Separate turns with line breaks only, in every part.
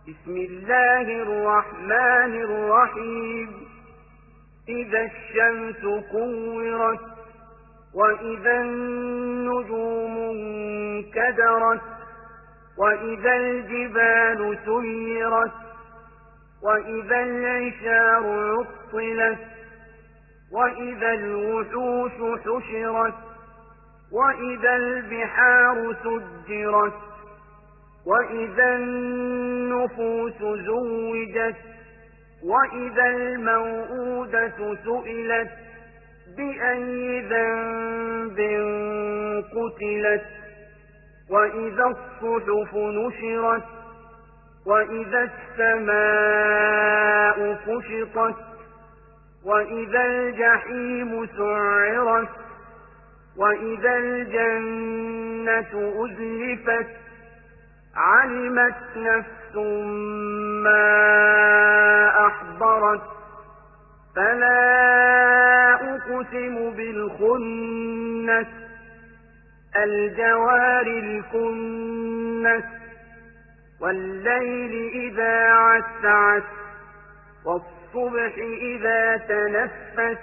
بسم الله الرحمن الرحيم إذا الشمس كورت وإذا النجوم انكدرت وإذا الجبال سيرت وإذا العشار عطلت وإذا الوحوش حشرت وإذا البحار سجرت وإذا النفوس زوجت وإذا الموءودة سئلت بأي ذنب قتلت وإذا الصحف نشرت وإذا السماء كشطت وإذا الجحيم سعرت وإذا الجنة أزلفت علمت نفس ما أحضرت فلا أقسم بالخنس الجوار الكنس والليل إذا عسعس والصبح إذا تنفس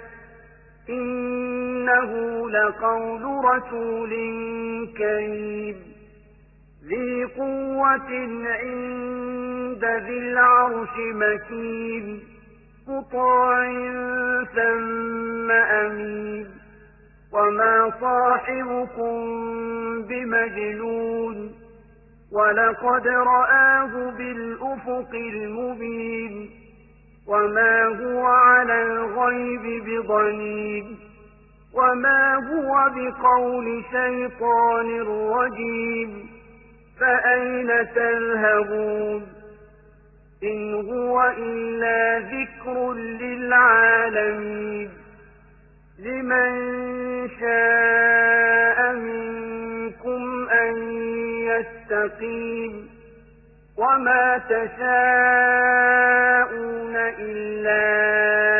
إنه لقول رسول كريم ذي قوة عند ذي العرش مكين مطاع ثم أمين وما صاحبكم بمجنون ولقد رآه بالأفق المبين وما هو على الغيب بضنين وما هو بقول شيطان رجيم فأين تذهبون إن هو إلا ذكر للعالمين لمن شاء منكم أن يستقيم وما تشاءون إلا